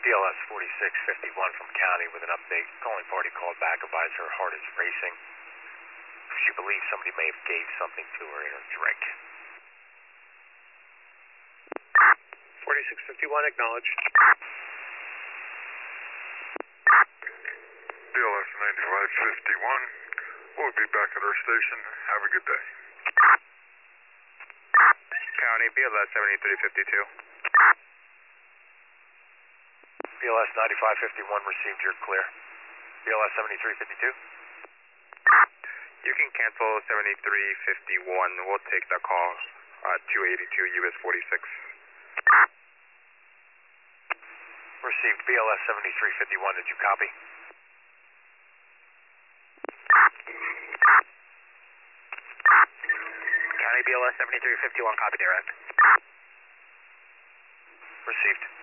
BLS 4651 from County with an update. Calling party called back, advised her heart is racing. She believes somebody may have gave something to her in her drink. 4651, acknowledge. BLS 9551. We'll be back at our station. Have a good day. County, BLS 7352. BLS 9551 received your clear. BLS 7352. You can cancel 7351. We'll take the call. 282 US 46. Received BLS 7351. Did you copy? County, BLS 7351, copy direct. Received.